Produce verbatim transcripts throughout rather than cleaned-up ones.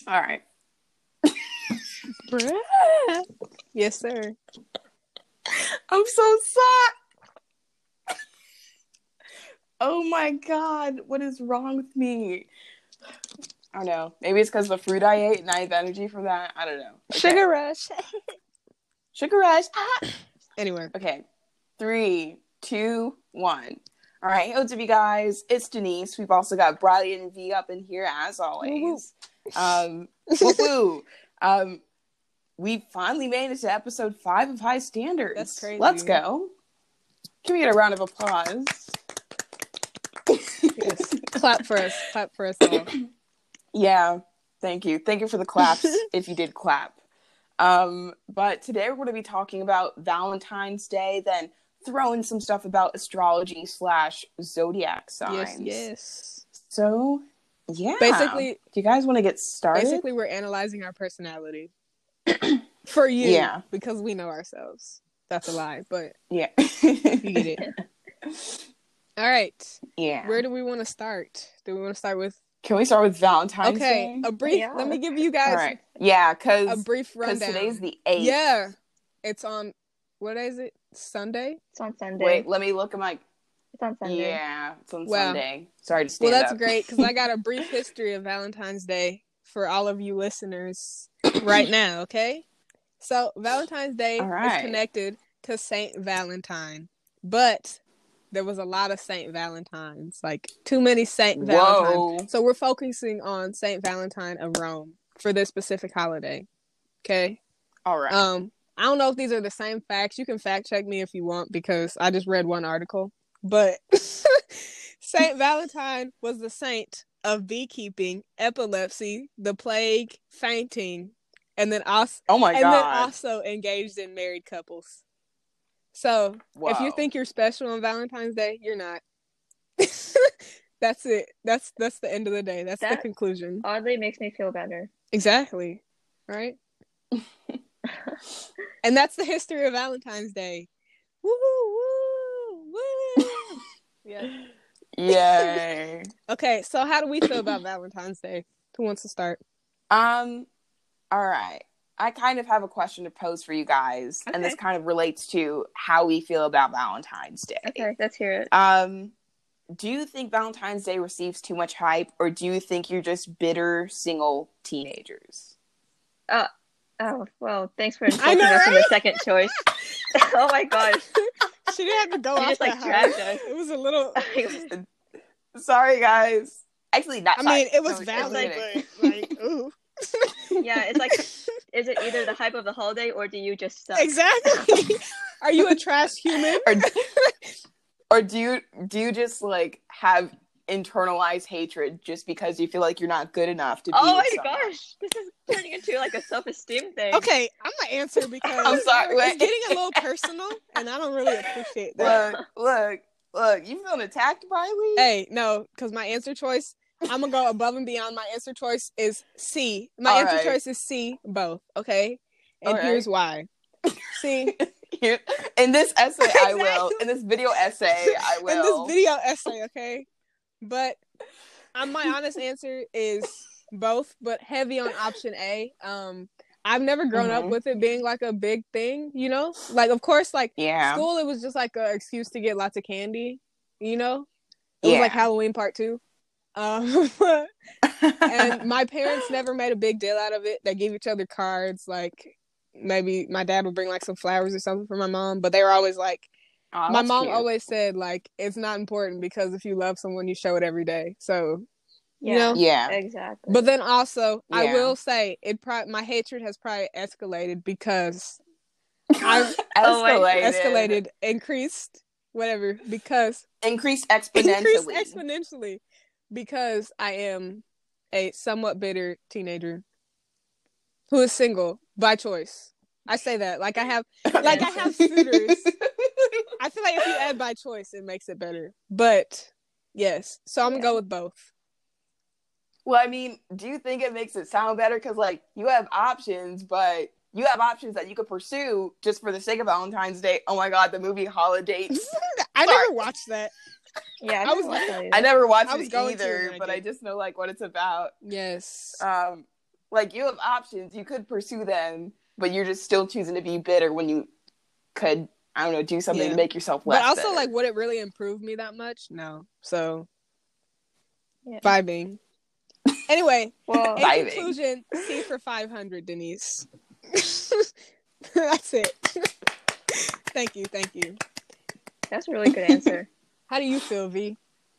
All right. Bruh. Yes, sir. I'm so sad. Oh my god, what is wrong with me? I don't know. Maybe it's because of the fruit I ate and I have energy from that. I don't know. Okay. Sugar rush. Sugar rush. Ah. Anyway. Okay. Three, two, one. All right. Hey, what's up, you guys? It's Denise. We've also got Bradley and V up in here as always. Um, woo um, we finally made it to episode five of High Standards. That's crazy. Let's go. Can we get a round of applause? Yes. Clap for us. Clap for us all. Yeah. Thank you. Thank you for the claps if you did clap. Um, but today we're going to be talking about Valentine's Day, then throw in some stuff about astrology slash zodiac signs. Yes, yes. So, yeah. Basically, do you guys want to get started? Basically, we're analyzing our personality. For you. Yeah. Because we know ourselves. That's a lie, but yeah. you get it. All right. Yeah. Where do we want to start? Do we want to start with... Can we start with Valentine's okay, Day? a brief... Yeah. Let me give you guys... All right. Yeah, because... a brief rundown. Because today's the eighth. Yeah. It's on... What day is it? Sunday? It's on Sunday. Wait, let me look at my... It's on Sunday. Yeah, it's on Wow. Sunday. Sorry to stand Well, that's up. great, because I got a brief history of Valentine's Day for all of you listeners right now, okay? So, Valentine's Day All right. is connected to Saint Valentine, but there was a lot of Saint Valentines, like too many Saint Valentines. Whoa. So, we're focusing on Saint Valentine of Rome for this specific holiday, okay? All right. Um, I don't know if these are the same facts. You can fact check me if you want, because I just read one article. But Saint Valentine was the saint of beekeeping, epilepsy, the plague, fainting, and then also oh my and god. then also engaged in married couples. So Whoa. if you think you're special on Valentine's Day, you're not. That's it. That's that's the end of the day. That's That- the conclusion. Oddly makes me feel better. Exactly. Right? And that's the history of Valentine's Day. Woo woo woo. Yeah. Yay. Okay, so how do we feel about Valentine's Day? Who wants to start? Um, all right. I kind of have a question to pose for you guys, and this Okay. kind of relates to how we feel about Valentine's Day. Okay, let's hear it. Um, do you think Valentine's Day receives too much hype, or do you think you're just bitter single teenagers? Oh, well, thanks for I insulting know, us in the right? second choice. Oh my gosh. She didn't have to go You off just, like, that dragged high. us. It was a little... Sorry, guys. Actually, not I sorry. mean, it was No, valid, kidding. but, like, ooh. Yeah, it's like, is it either the hype of the holiday or do you just suck? Exactly. Are you a trash human? or, or do you do you just like have internalized hatred just because you feel like you're not good enough to be Oh with my someone? gosh, this is turning into like a self-esteem thing. Okay, I'm gonna answer because I'm sorry, it's wait. getting a little personal, and I don't really appreciate that. Look, look, look, you feeling attacked, Riley? Hey, no, because my answer choice, I'm gonna go above and beyond. My answer choice is C. My All answer right. choice is C, both. Okay, and All right. here's why. C. Here, in this essay, I will. In this video essay, I In will. this video essay, okay, but um, my honest answer is both, but heavy on option A. Um, I've never grown up Mhm. with it being like a big thing, you know. Like, of course, like Yeah. school, it was just like an excuse to get lots of candy, you know. It Yeah. was like Halloween part two. Um, and my parents never made a big deal out of it. They gave each other cards. Like, maybe my dad would bring like some flowers or something for my mom, but they were always like, Aw, my that's mom cute. always said, like, it's not important because if you love someone, you show it every day. So, Yeah, you know. Yeah. exactly. But then also, I Yeah. will say, it pro- my hatred has probably escalated because I've Oh, wait. escalated. escalated, increased, whatever, because Increased exponentially. increased exponentially because I am a somewhat bitter teenager who is single by choice. I say that like I have, like I have suitors. I feel like if you add by choice, it makes it better. But yes, so I'm gonna Yeah. go with both. Well, I mean, do you think it makes it sound better? Because, like, you have options, but you have options that you could pursue just for the sake of Valentine's Day. Oh my god, the movie Holidays. I Sorry. never watched that. yeah, I was- watching I never watched I was it going to, either, and I but I did. just know, like, what it's about. Yes. Um, Like, you have options. You could pursue them, but you're just still choosing to be bitter when you could, I don't know, do something Yeah. to make yourself less But also, bitter. like, would it really improve me that much? No. So, Yeah. vibing. Anyway, Well, in Vibing. conclusion, C for five hundred, Denise. That's it. Thank you, thank you. that's a really good answer. How do you feel, V?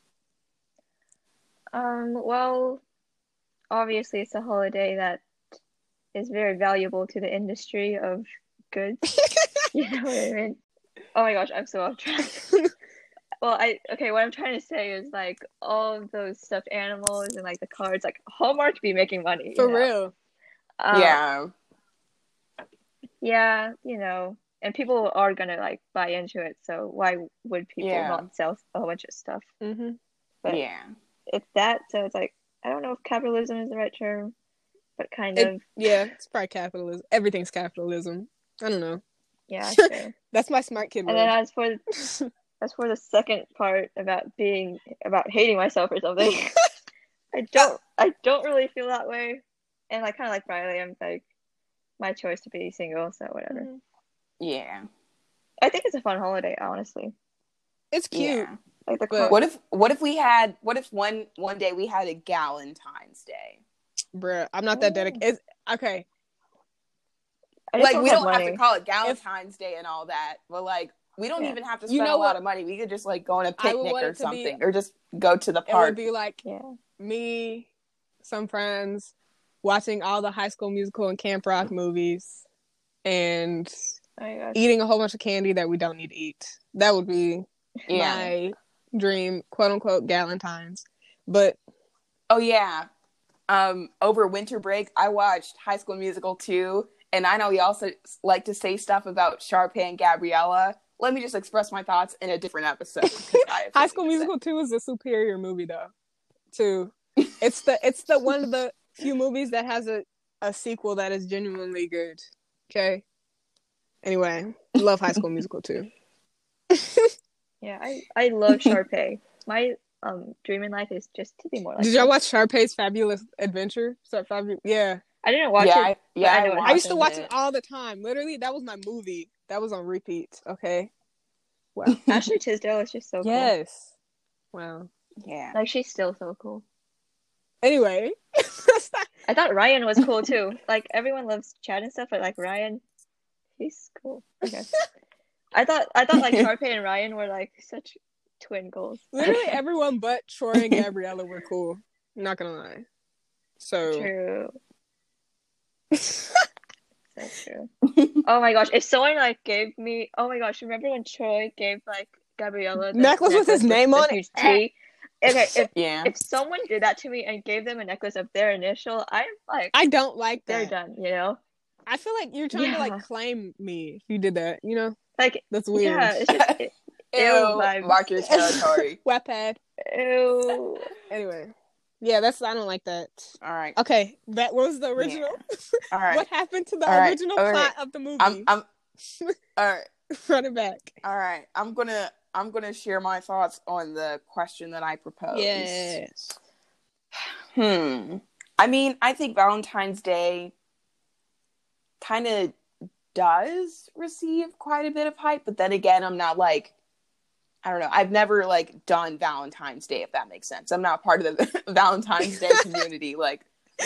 Um, well, obviously it's a holiday that is very valuable to the industry of goods. You know what I mean? Oh my gosh, I'm so off track. Well, I okay, what I'm trying to say is like all of those stuffed animals and like the cards, like Hallmark be making money, you For know? real. Um, yeah. yeah, you know, and people are gonna like buy into it, so why would people Yeah. not sell a whole bunch of stuff? Mm-hmm. But Yeah. it's that, so it's like I don't know if capitalism is the right term, but kind It, of, yeah, it's probably capitalism. Everything's capitalism. I don't know. yeah, sure. That's my smart kid And then word. as for as for the second part about being about hating myself or something, I don't I don't really feel that way. And like kind of like Riley, I'm like my choice to be single, so whatever. Mhm. Yeah. I think it's a fun holiday, honestly. It's cute. Yeah. Like the But- car- What if what if we had what if one one day we had a Galentine's Day? Bruh, I'm not that dedicated. Okay. I just Like, don't we have don't have money. to call it Galentine's Day and all that, but like, we don't Yeah. even have to You spend know a lot what? of money. We could just like go on a I would picnic want or it to be- something, or just go to the It would park. be like Yeah. me, some friends, watching all the High School Musical and Camp Rock movies, and Oh my gosh. eating a whole bunch of candy that we don't need to eat. That would be Yeah. my dream, quote unquote, Galentine's. But Oh yeah. Um, over winter break, I watched High School Musical two, and I know we also like to say stuff about Sharpay and Gabriella. Let me just express my thoughts in a different episode. 'cause I have High something School to say. Musical two is a superior movie, though. Two, it's the it's the one of the few movies that has a, a sequel that is genuinely good. Okay. Anyway, love High School Musical two. Yeah, I I love Sharpay. My um dream in life is just to be more like Did y'all her. watch Sharpay's Fabulous Adventure? So Fabu- yeah, I didn't watch Yeah, it. I, yeah, I know what I used to happened. watch it. it all the time. Literally, that was my movie. That was on repeat. Okay. Wow. Ashley Tisdale is just so cool. Yes. Wow. Yeah. Like she's still so cool. Anyway. I thought Ryan was cool too. Like everyone loves Chad and stuff, but like Ryan, he's cool. Okay. I thought I thought like Sharpay and Ryan were like such twin goals. Literally everyone but Troy and Gabriella were cool. I'm not gonna lie. So True. So true. Oh my gosh! If someone like gave me, oh my gosh! Remember when Troy gave like Gabriella the Necklace with his name the on it? huge T? Okay, if Yeah. if someone did that to me and gave them a necklace of their initial, I'm like, I don't like they're that. done. You know, I feel like you're trying to Yeah. like claim me if you did that, you know? like That's weird. yeah, it's just it, Ew, vibes. mark your territory. Wattpad. ew. Anyway. Yeah, that's I don't like that. All right. Okay, that was the original. All right. What happened to the All right, original all right. plot of the movie? I'm I'm all right. Run it back. All right. I'm gonna I'm gonna share my thoughts on the question that I proposed. Yes. Hmm. I mean, I think Valentine's Day kind of does receive quite a bit of hype, but then again, I'm not like, I don't know. I've never like done Valentine's Day, if that makes sense. I'm not part of the Valentine's Day community. Like,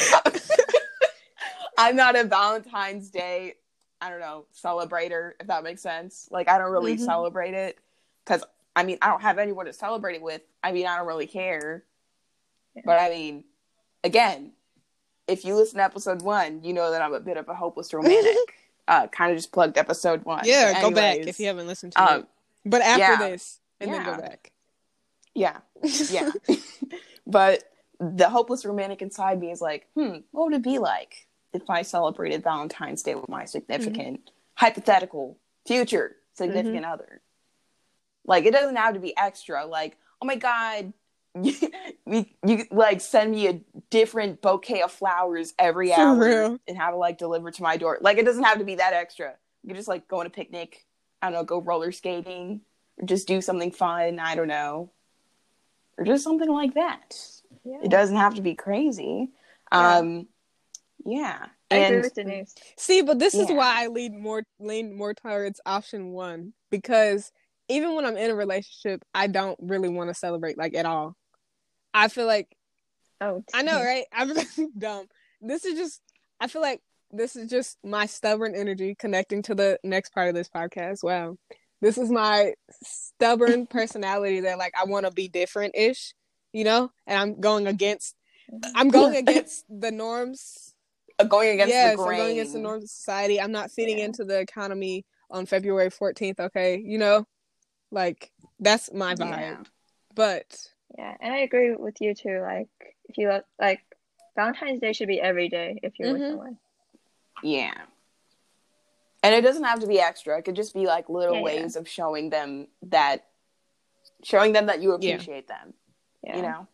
I'm not a Valentine's Day, I don't know, celebrator, if that makes sense. Like, I don't really Mhm. celebrate it because, I mean, I don't have anyone to celebrate it with. I mean, I don't really care. Yeah. But I mean, again, if you listen to episode one, you know that I'm a bit of a hopeless romantic. uh, kind of just plugged episode one. Yeah, But go back anyways, if you haven't listened to um, it. But after yeah. this, and then Yeah. go back. Yeah, yeah. But the hopeless romantic inside me is like, hmm, what would it be like if I celebrated Valentine's Day with my significant, hypothetical, future significant other? Like, it doesn't have to be extra. Like, oh my God, you, you, you like send me a different bouquet of flowers every For hour real. and have it like delivered to my door. Like, it doesn't have to be that extra. You can just like go on a picnic. I don't know, go roller skating, or just do something fun. I don't know, or just something like that. Yeah. It doesn't have to be crazy. Yeah. Um, Yeah. I agree And with Denise. See, but this is Yeah. why I lean more lean more towards option one, because even when I'm in a relationship, I don't really want to celebrate like at all. I feel like Oh, I know, Denise. right? I'm really dumb. This is just I feel like this is just my stubborn energy connecting to the next part of this podcast. Wow. This is my stubborn personality that like I want to be different-ish, you know? And I'm going against I'm going against the norms. going against yes, the grain. I'm going against the norms of society. I'm not feeding Yeah. into the economy on February fourteenth, okay? You know? Like, that's my vibe. Yeah. But, Yeah, and I agree with you too. Like, if you look, like, Valentine's Day should be every day if you're with Mhm. someone. Yeah. And it doesn't have to be extra. It could just be like little Yeah, yeah. ways of showing them that showing them that you Yeah. appreciate them. Yeah. You know?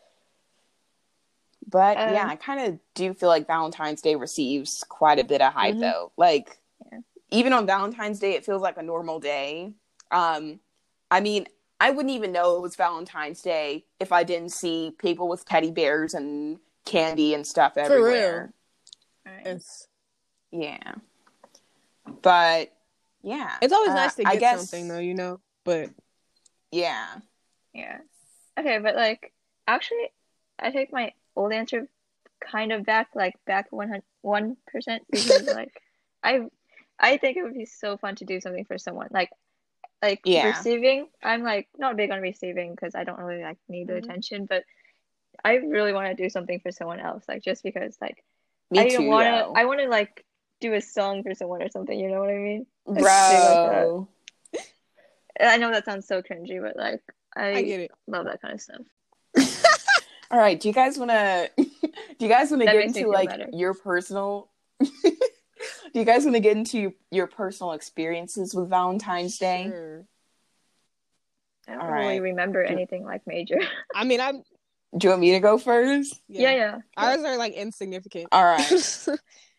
But Um, yeah, I kind of do feel like Valentine's Day receives quite a bit of hype Mhm. though. Like Yeah. even on Valentine's Day it feels like a normal day. Um I mean, I wouldn't even know it was Valentine's Day if I didn't see people with teddy bears and candy and stuff everywhere. Alright. it's, Yeah. But yeah. it's always uh, nice to I get guess, something, though, you know? But, Yeah. Yeah. Okay, but like, actually, I take my old answer kind of back, like back one hundred one percent, because like, I, I think it would be so fun to do something for someone. Like, like Yeah. receiving, I'm like not big on receiving because I don't really like need the Mhm. attention, but I really want to do something for someone else, like just because like Me I too, want to, yo. I want to like do a song for someone or something. You know what I mean? Like, Bro. And I know that sounds so cringy, but like I, I get it. love that kind of stuff. All right, do you guys want to do you guys want to That get makes me into feel like better. your personal Do you guys want to get into your personal experiences with Valentine's Day? Sure. I don't All really right. remember anything like major. I mean, I'm, Do you want me to go first? Yeah, yeah. Ours are like insignificant. All right.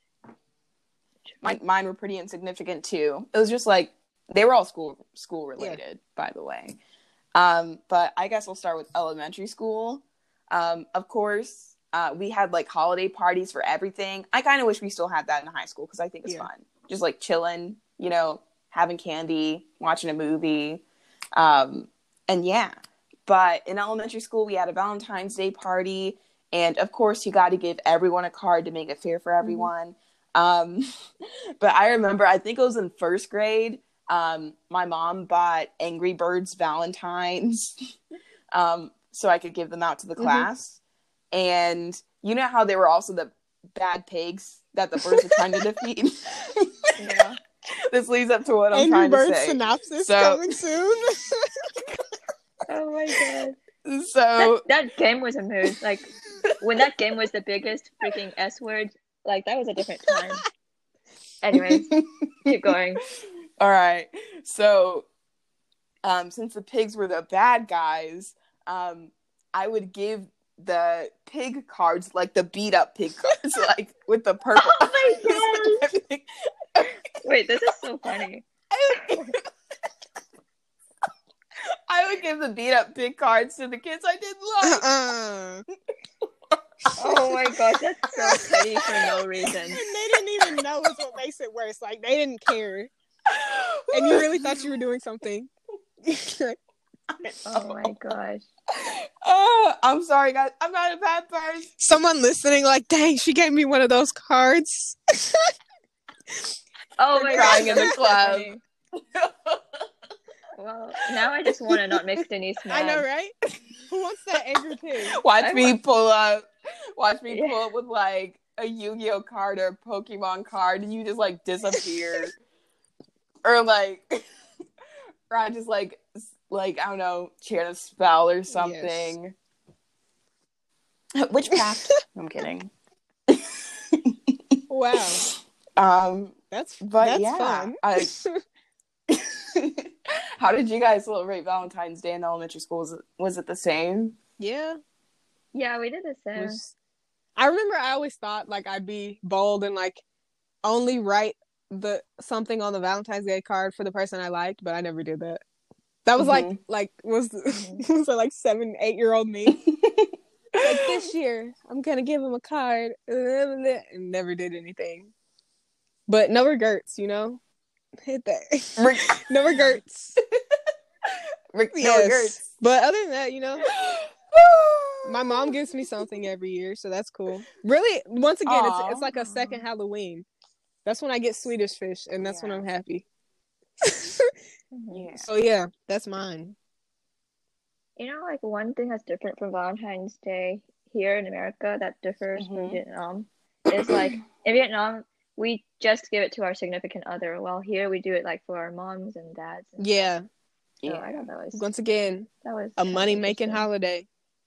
My, mine were pretty insignificant too. It was just like they were all school school related, by the way. Um, but I guess we'll start with elementary school. Um, of course, uh, we had like holiday parties for everything. I kind of wish we still had that in high school because I think it's Yeah. fun. Just like chilling, you know, having candy, watching a movie, um, and yeah. But in elementary school, we had a Valentine's Day party, and of course, you got to give everyone a card to make it fair for everyone. Um, but I remember, I think it was in first grade, um, my mom bought Angry Birds Valentines um, so I could give them out to the class. And you know how they were also the bad pigs that the birds were trying to defeat? Yeah. This leads up to what I'm Angry trying Birds to say. synopsis So- coming soon. Oh my god. So, That, that game was a mood. Like, when that game was the biggest freaking S word, like, that was a different time. Anyways, keep going. all right. So, um, since the pigs were the bad guys, um, I would give the pig cards, like the beat up pig cards, like with the purple. Oh my god! Wait, this is so funny. I would give the beat up pig cards to the kids I didn't like. uh-uh. Oh my gosh, that's so petty for no reason. And they didn't even know is what makes it worse. Like, they didn't care. And you really thought you were doing something. Oh my gosh. Oh, I'm sorry, guys. I'm not a bad person. Someone listening, like, dang, she gave me one of those cards. Oh They're my crying gosh, in the that's so club. funny. Well, now I just want to not make Denise mad. I know, right? Who wants that angry pig? Watch I me want- pull up. Watch me Yeah. pull up with like a Yu-Gi-Oh card or a Pokemon card, and you just like disappear, or like, or I just like, s- like I don't know, chant a spell or something. Witchcraft. I'm kidding. Wow. Um, That's, but that's yeah, fun. I, how did you guys celebrate Valentine's Day in elementary school? Was it, was it the same? Yeah. Yeah, we did the same. Was- I remember I always thought like I'd be bold and like only write the something on the Valentine's Day card for the person I liked, but I never did that. That was Mhm. like like was was it like seven, eight year old me? like, this year, I'm going to give him a card. And never did anything. But no regrets, you know? Hit that. No regrets. Rick, no yes. regrets. But other than that, you know, my mom gives me something every year, so that's cool. Really, once again, it's it's like a second Halloween. That's when I get Swedish fish, and that's yeah. when I'm happy. Yeah. So yeah, that's mine. You know, like one thing that's different from Valentine's Day here in America that differs mm-hmm. from Vietnam is like in Vietnam we just give it to our significant other, while here we do it like for our moms and dads. And yeah. Stuff. So yeah. I thought that was once again that was a money making holiday.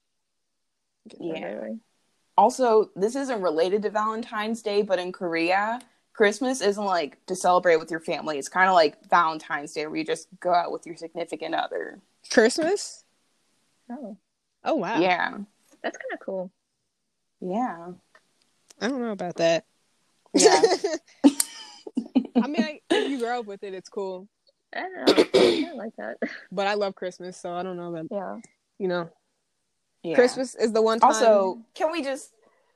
Yeah. Also, this isn't related to Valentine's Day, but in Korea, Christmas isn't like to celebrate with your family. It's kind of like Valentine's Day, where you just go out with your significant other. Christmas? Oh. Oh, wow. Yeah. That's kind of cool. Yeah. I don't know about that. Yeah. I mean, I, if you grow up with it, it's cool. I don't know. I don't like that. But I love Christmas, so I don't know about, yeah. you know. Yeah. Christmas is the one time. Also, can we just...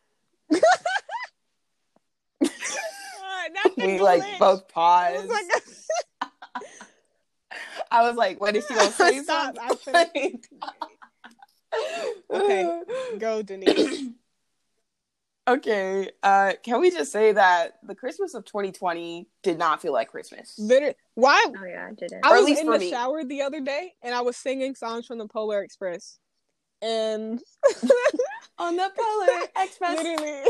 we like both paused. I, I was like, what is she gonna say? Stop. something? Okay, go, Denise. Okay, uh, can we just say that the Christmas of twenty twenty did not feel like Christmas? Literally, why? Oh yeah, it didn't. I was in the me. shower the other day, and I was singing songs from the Polar Express, and on the Polar Express, literally.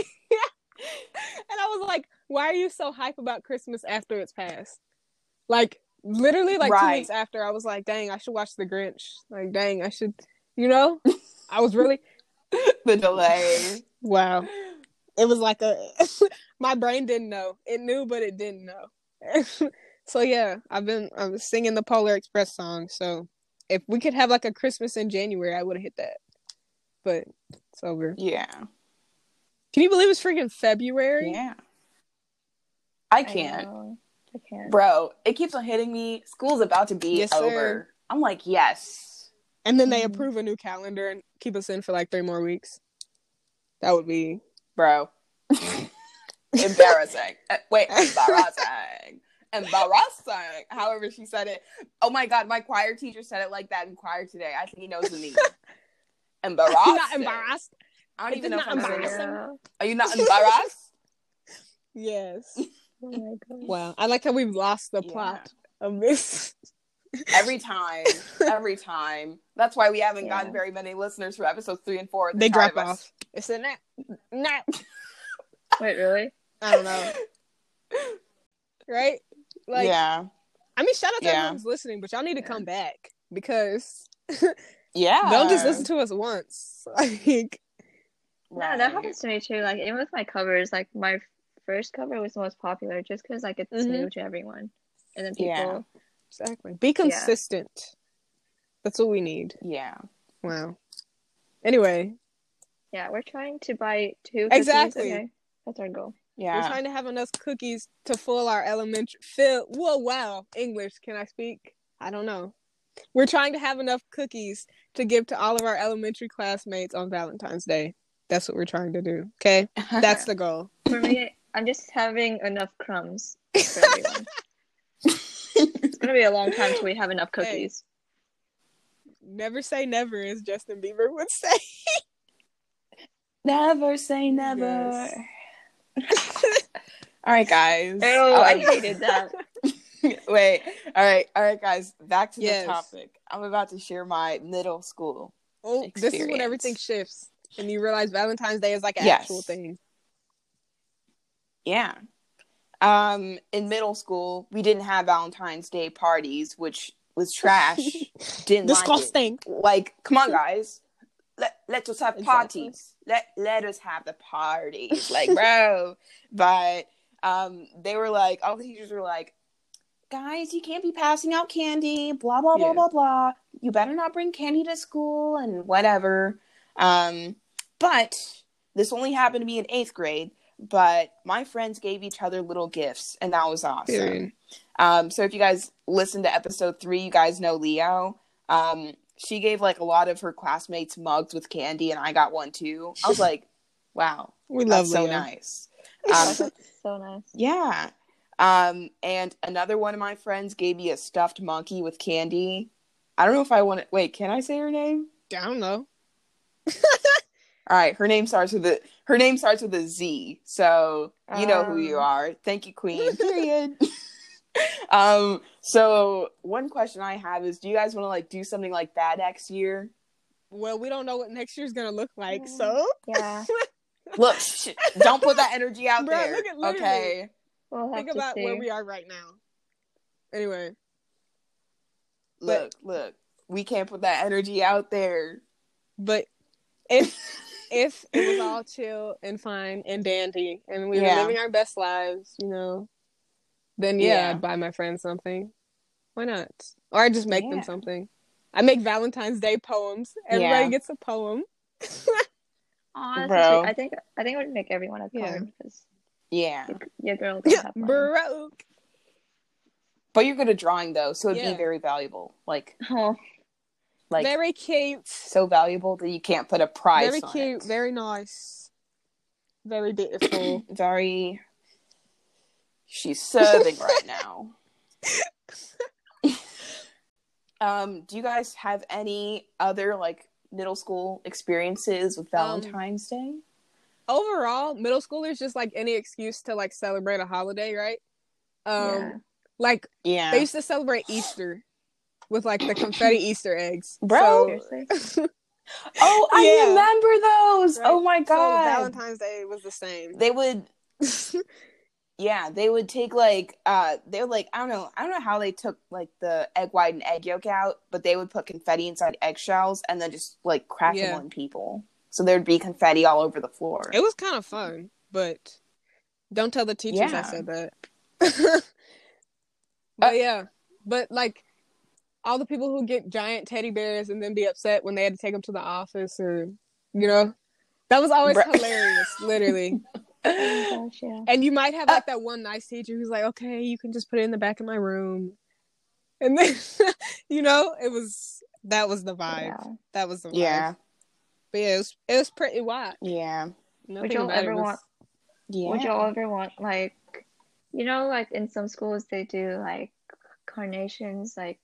And I was like, why are you so hype about Christmas after it's passed? Like, literally, like, right. two weeks after, I was like, dang, I should watch The Grinch. Like, dang, I should, you know? I was really... the delay. Wow. It was like a... my brain didn't know. It knew, but it didn't know. So, yeah, I've been I was singing the Polar Express song, so if we could have, like, a Christmas in January, I would have hit that. But it's over. Yeah. Can you believe it's freaking February? Yeah. I can't. I, I can't. Bro, it keeps on hitting me. School's about to be yes, over. Sir. I'm like, yes. And then they mm-hmm. approve a new calendar and keep us in for like three more weeks. That would be... Bro. Embarrassing. Uh, wait, embarrassing. Embarrassing. However she said it. Oh my God, my choir teacher said it like that in choir today. I think he knows the meaning. Embarrassing. I'm not embarrassed. I don't even know if I'm embarrassing. Saying Are you not embarrassed? Yes. Oh my God. Wow. I like how we've lost the plot yeah. of this. Every time. Every time. That's why we haven't yeah. gotten very many listeners for episodes three and four. They drop off. It's a nap. Nap. Wait, really? I don't know. Right? Like, yeah. I mean, shout out to yeah. everyone who's listening, but y'all need to yeah. come back because yeah. don't just listen to us once. Like, right. No, that happens to me too. Like, even with my covers, like my first cover was the most popular just because like it's mm-hmm. new to everyone, and then people yeah. exactly be consistent. Yeah. That's what we need. Yeah. Wow. Anyway. Yeah, we're trying to buy two. Exactly. Cookies, okay? That's our goal. Yeah. We're trying to have enough cookies to fill our elementary. Fill. Whoa! Wow. English. Can I speak? I don't know. We're trying to have enough cookies to give to all of our elementary classmates on Valentine's Day. That's what we're trying to do. Okay, that's the goal. For me, I'm just having enough crumbs for everyone. It's gonna be a long time till we have enough cookies. Hey, never say never, as Justin Bieber would say. Never say never. Yes. All right, guys. Oh, um, I hated that. Wait. All right. All right, guys. Back to yes. the topic. I'm about to share my middle school oh, experience. This is when everything shifts. And you realize Valentine's Day is like an yes. actual thing. Yeah. Um, in middle school, we didn't have Valentine's Day parties, which was trash. Didn't Disgusting. Like it. Like, come on, guys. Let let us have parties. Exactly. Let let us have the parties. Like, bro. But um, they were like, all the teachers were like, guys, you can't be passing out candy. Blah blah blah yeah. blah blah. You better not bring candy to school and whatever. Um, but this only happened to me in eighth grade. But my friends gave each other little gifts, and that was awesome. Um, so if you guys listen to episode three, you guys know Leo. Um, she gave like a lot of her classmates mugs with candy, and I got one too. I was like, wow, We that's love so Leah. nice. Oh, Um, that's so nice. yeah. Um, and another one of my friends gave me a stuffed monkey with candy. I don't know if I want to. Wait, can I say her name? I don't know. All right, her name starts with a her name starts with a Z, so you know who you Um. are. Thank you, Queen. Period. um. So one question I have is, do you guys want to like do something like that next year? Well, we don't know what next year's gonna look like, so Yeah, Look, sh- don't put that energy out Bruh, there. look at- literally. Okay. we'll have think to about see. where we are right now. Anyway, Look, look. We can't put that energy out there. but if if it was all chill and fine and dandy, and we were Yeah. living our best lives, you know, then yeah, Yeah. I'd buy my friends something. Why not? Or I just make them Yeah. something. I make Valentine's Day poems. Everybody Yeah. gets a poem. Aw, that's so Bro. sweet. I think I think I would make everyone a Yeah. poem because Yeah. your, your girl don't have one. Broke. But you're good at drawing though, so it'd Yeah. be very valuable. Like Oh, like Very cute. so valuable that you can't put a price Very on cute. it. Very nice. Very beautiful. Very she's serving right now. um, do you guys have any other like middle school experiences with Um, Valentine's Day? Overall, middle schoolers just like any excuse to like celebrate a holiday, right? Um, yeah. like Yeah. they used to celebrate Easter with like the confetti Easter eggs, Bro. Seriously. Oh, I Yeah. remember those. Right? Oh my So god. Valentine's Day was the same. They would yeah, they would take like uh they're like I don't know, I don't know how they took like the egg white and egg yolk out, but they would put confetti inside eggshells and then just like crack Yeah. them on people. So there'd be confetti all over the floor. It was kind of fun, but don't tell the teachers I Yeah. said that. But yeah, but like all the people who get giant teddy bears and then be upset when they had to take them to the office, or you know, that was always Bruh. hilarious, literally. Oh my gosh, yeah. And you might have like that one nice teacher who's like, okay, you can just put it in the back of my room, and then you know, it was that was the vibe. Yeah. That was the vibe. Yeah. But yeah, it was it was pretty wild. Yeah. Nothing Would y'all about it ever was- want? Yeah. Would y'all ever want like, you know, like in some schools they do like carnations. Like,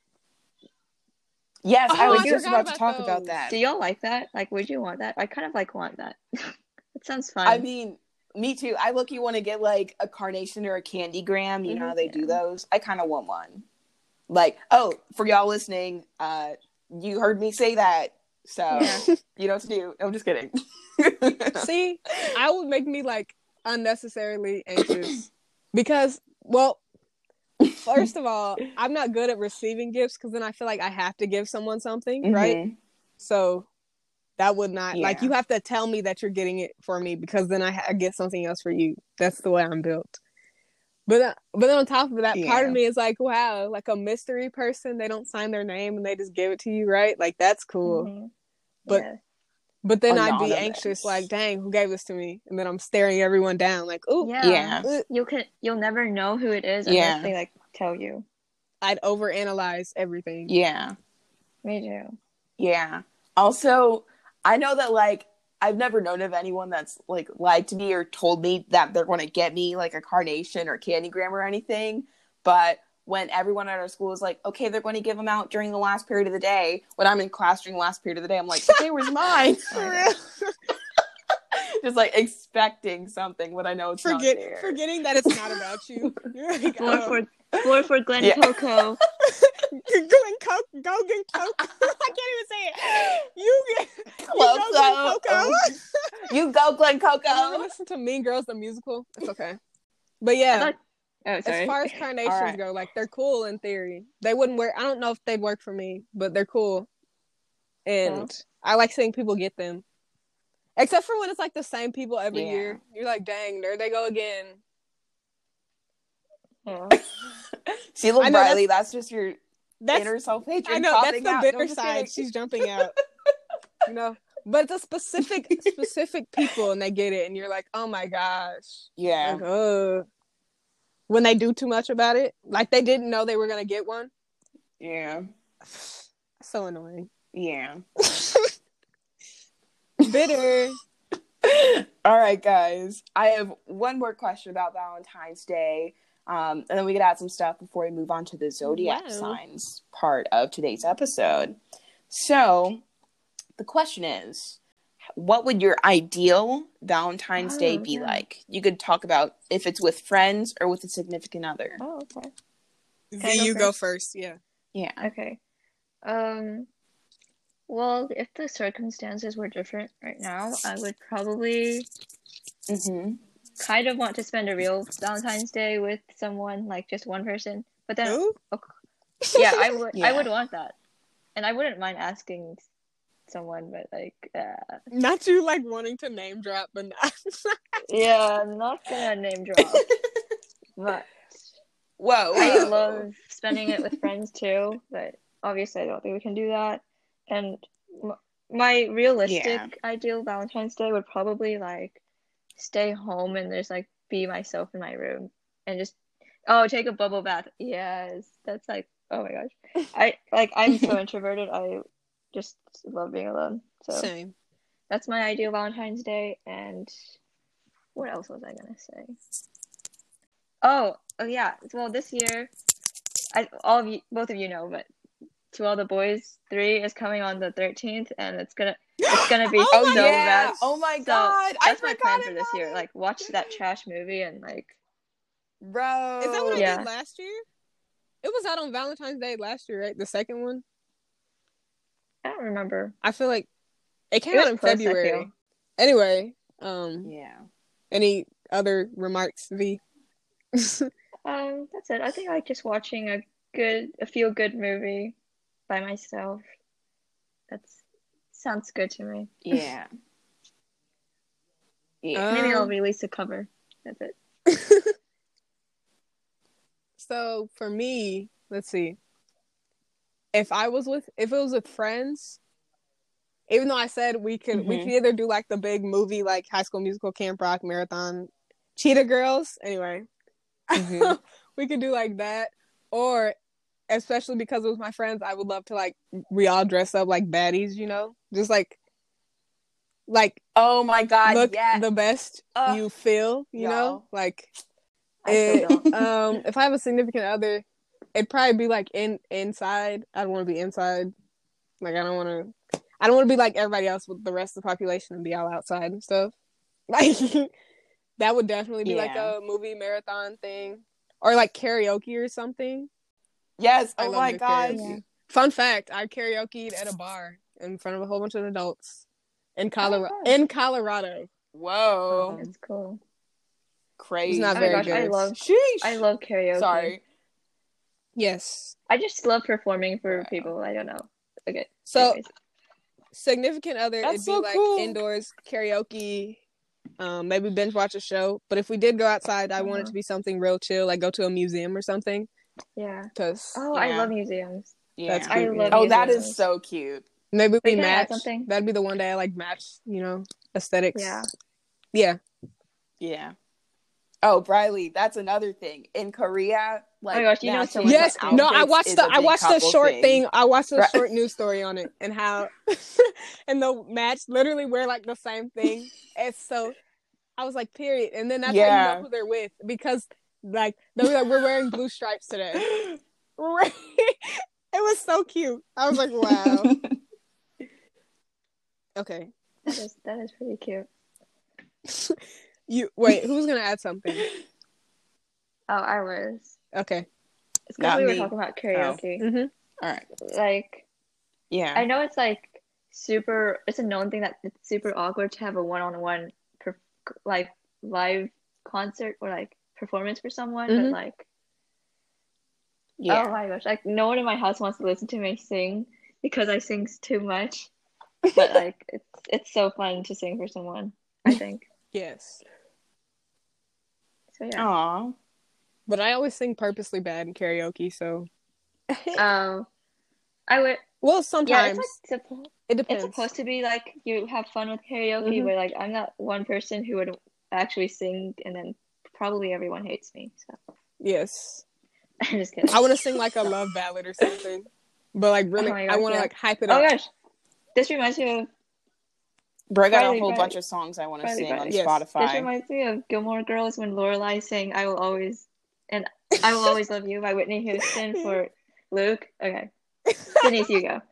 Yes, Oh, I was I just forgot about to about talk those. about that. do y'all like that? Like, would you want that? I kind of like want that. It sounds fun. I mean, me too. I look, you want to get like a carnation or a candy gram. You know Mhm, how they do yeah. those? I kind of want one. Like, oh, for y'all listening, uh, you heard me say that. So, Yeah. you know what to do. I'm just kidding. See, I would make me like unnecessarily anxious because, well, first of all, I'm not good at receiving gifts because then I feel like I have to give someone something, right? Mhm. So that would not like Yeah. you have to tell me that you're getting it for me because then I, ha- I get something else for you. That's the way I'm built. But uh, but then on top of that, part of Yeah. me is like, wow, like a mystery person. They don't sign their name and they just give it to you, right? Like that's cool. Mhm. But Yeah. But then I'd be Anonymous. anxious, like, dang, who gave this to me? And then I'm staring everyone down, like, ooh, Yeah. Yeah. uh, You can. You'll never know who it is Yeah. unless they like tell you. I'd overanalyze everything. Yeah. Me too. Yeah. Also, I know that like I've never known of anyone that's like lied to me or told me that they're going to get me like a carnation or candygram or anything. But when everyone at our school is like, okay, they're going to give them out during the last period of the day, when I'm in class during the last period of the day, I'm like, okay, where's mine? For real. Just like expecting something when I know it's Forget, not there. forgetting that it's not about you. You're like, Floor oh, for floor for Glen Yeah. Coco. Glen Coke, go get Coke. I can't even say it. You get, you Close go Glen up. Coco. You go, Glen You ever Coco. listen to Mean Girls, the musical? It's okay. But yeah. I thought- Oh, sorry. As far as carnations Alright. go, like they're cool in theory. They wouldn't work. I don't know if they'd work for me, but they're cool. And I like seeing people get them. Except for when it's like the same people every Yeah. year. You're like, dang, there they go again. Yeah. See, look, I know Riley, that's, just your That's inner self-hatred I know that's popping the out. bitter No, I'm just side. kidding. She's jumping out. You know, but it's a specific specific people, and they get it, and you're like, oh my gosh. Yeah. Like, uh, when they do too much about it, like they didn't know they were gonna get one. Yeah. So annoying. Yeah. Bitter. All right, guys. I have one more question about Valentine's Day. Um, and then we could add some stuff before we move on to the zodiac Wow. signs part of today's episode. So, the question is, what would your ideal Valentine's Oh, Day be yeah. like? You could talk about if it's with friends or with a significant other. Oh, okay. V, I go you go first? first. Yeah. Yeah. Okay. Um, well, if the circumstances were different right now, I would probably Mm-hmm. kind of want to spend a real Valentine's Day with someone, like just one person. But then, Ooh. yeah, I would, I Yeah. would want that, and I wouldn't mind asking someone, but like, uh, Not you like wanting to name drop, but not. yeah, I'm not gonna name drop, but Whoa. I whoa. love spending it with friends too. But obviously, I don't think we can do that. And m- my realistic Yeah. ideal Valentine's Day would probably like stay home and just like be myself in my room and just oh take a bubble bath. Yes, that's like oh my gosh. I like I'm so introverted. I just love being alone. So Same. that's my ideal Valentine's Day. And what else was I gonna say? Oh, oh yeah. Well, this year, I all of you, both of you know, but To All the Boys three is coming on the thirteenth, and it's gonna it's gonna be Oh my so yeah. bad. Oh my So god. that's I my forgot plan for this about year. it. Like watch that trash movie and like Bro. Is that what I Yeah. did last year? It was out on Valentine's Day last year, right? The second one. I don't remember. I feel like it came It out was in close, I February. feel. Anyway, um, Yeah. any other remarks, V? Um, that's it. I think I like just watching a good, a feel good movie by myself. That's sounds good to me. Yeah. Yeah. Maybe I'll Um, release a cover. That's it. So for me, let's see. If I was with, if it was with friends, even though I said we could, we Mhm. could either do like the big movie, like High School Musical, Camp Rock, Marathon, Cheetah Girls. Anyway, Mhm. we could do like that, or especially because it was my friends, I would love to like we all dress up like baddies, you know, just like like Oh my god. look Yeah. the best Ugh, you feel, you know, y'all. like I still it, don't. um if I have a significant other, it'd probably be like in inside. I don't want to be inside. Like I don't want to. I don't want to be like everybody else with the rest of the population and be all outside and stuff. Like that would definitely be like Yeah. a movie marathon thing, or like karaoke or something. Yes. I Oh love my the god. karaoke. Yeah. Fun fact: I karaokeed at a bar in front of a whole bunch of adults in Colorado. fun. In Colorado, Whoa. Um, That's cool. Crazy. not Oh my very gosh, I good. love Sheesh. I love karaoke. Sorry. yes. I just love performing for Wow. people. I don't know. Okay. So anyways. significant other, That's it'd so be like cool. indoors karaoke. Um, maybe binge watch a show. But if we did go outside, I want it Uh-huh. to be something real chill, like go to a museum or something. Yeah. Cause Oh, I Yeah. love museums. Yeah. That's I cute. love Oh, that museums. is so cute. Maybe we Wait, can I add match. something? That'd be the one day I like match. You know, aesthetics. Yeah. Yeah. Yeah. Oh, Briley, that's another thing. In Korea, like Oh my gosh, you know matching so much Yes. about No, I outfits watched is the a I big watched the couple short thing. thing. I watched the Right. short news story on it and how and the match literally wear like the same thing. It's so I was like, period. And then that's how you Yeah. know who they're with because like they'll be like, we're wearing blue stripes today. Right. It was so cute. I was like, wow. Okay. That is that is pretty cute. You wait, who's gonna add something? Oh, I was. Okay. It's because Not we were me. talking about karaoke. Mm-hmm. All right. Like, Yeah. I know it's like super. It's a known thing that it's super awkward to have a one-on-one, per, like live concert or like performance for someone, Mhm. but like, Yeah. oh my gosh, like no one in my house wants to listen to me sing because I sing too much. But like, it's it's so fun to sing for someone. I think. Yes. So yeah. Aw. But I always sing purposely bad in karaoke, so Um, I would. well Yeah, sometimes it's like suppo- it it's depends. supposed to be like you have fun with karaoke, Mhm. but like I'm not one person who would actually sing, and then probably everyone hates me. So Yes. I'm just kidding. I want to sing like a love ballad or something. but like really, Oh my I gosh, want to yeah. like hype it Oh up. my gosh, this reminds me of Bro, I got Bradley, a whole Bradley, bunch of songs I want to Bradley, sing on Bradley. Yes. This Spotify. reminds me of Gilmore Girls when Lorelai sang "I Will Always" and "I Will Always Love You" by Whitney Houston for Luke. Okay, Denise, you go.